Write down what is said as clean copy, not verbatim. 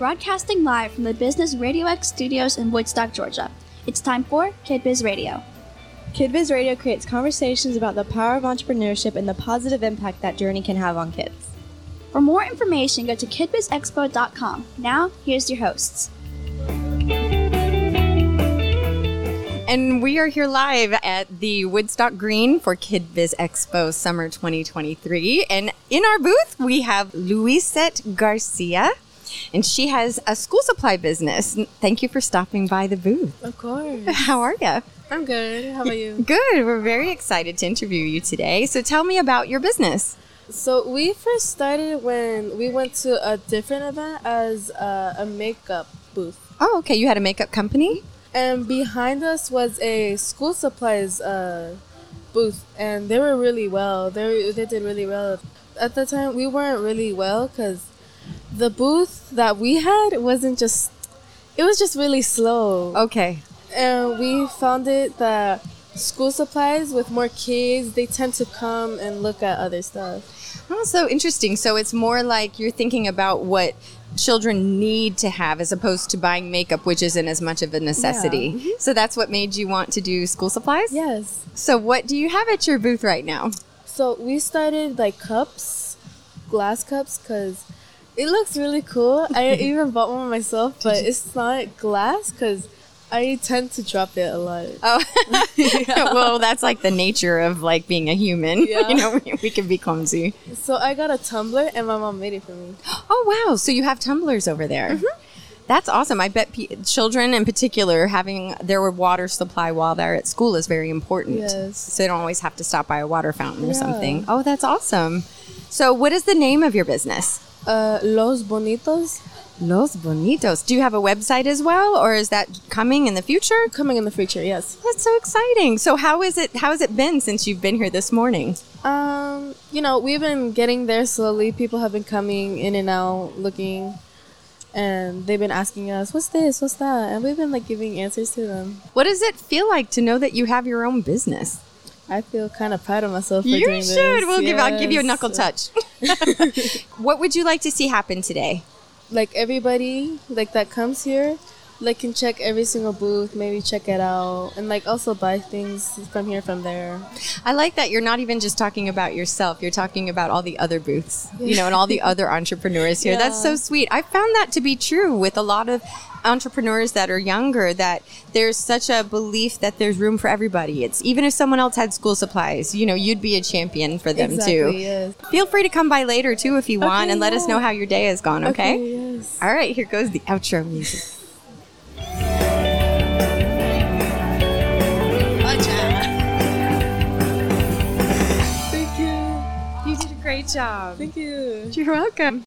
broadcasting live from the Business Radio X studios in Woodstock, Georgia. It's time for KidBiz Radio. KidBiz Radio creates conversations about the power of entrepreneurship and the positive impact that journey can have on kids. For more information, go to kidbizexpo.com. Now, here's your hosts. And we are here live at the Woodstock Green for KidBiz Expo Summer 2023. And in our booth, we have Luisette Garcia, and she has a school supply business. Thank you for stopping by the booth. Of course. How are you? I'm good. How about you? Good. We're very excited to interview you today. So tell me about your business. So we first started when we went to a different event as a makeup booth. Oh, okay. You had a makeup company? And behind us was a school supplies booth, and they were really well. They did really well. At the time, we weren't really well because the booth that we had wasn't just, it was just really slow. Okay. And we found it that school supplies with more kids, they tend to come and look at other stuff. Oh, so interesting. So it's more like you're thinking about what children need to have as opposed to buying makeup, which isn't as much of a necessity. Yeah. Mm-hmm. So that's what made you want to do school supplies? Yes. So what do you have at your booth right now? So we started like cups, glass cups, because it looks really cool. I even bought one myself, but it's not glass because I tend to drop it a lot. Oh, well, that's like the nature of like being a human. Yeah. You know, we can be clumsy. So I got a tumbler and my mom made it for me. Oh, wow. So you have tumblers over there. Mm-hmm. That's awesome. I bet children in particular having their water supply while they're at school is very important. Yes. So they don't always have to stop by a water fountain or something. Oh, that's awesome. So what is the name of your business? Los Bonitos. Los Bonitos. Do you have a website as well, or is that coming in the future? Coming in the future, yes. That's so exciting. So how has it been since you've been here this morning? We've been getting there slowly. People have been coming in and out, looking, and they've been asking us, what's this, what's that? And we've been like giving answers to them. What does it feel like to know that you have your own business? I feel kind of proud of myself for doing this. You should. I'll give you a knuckle touch. What would you like to see happen today? Like everybody like that comes here, like can check every single booth, maybe check it out, and like also buy things from here, from there. I like that you're not even just talking about yourself. You're talking about all the other booths, and all the other entrepreneurs here. Yeah. That's so sweet. I found that to be true with a lot of entrepreneurs that are younger, that there's such a belief that there's room for everybody. It's even if someone else had school supplies, you'd be a champion for them too. Yes. Feel free to come by later too if you want, and let us know how your day has gone, okay? Yes. All right, here goes the outro music. Thank you. You did a great job. Thank you. You're welcome.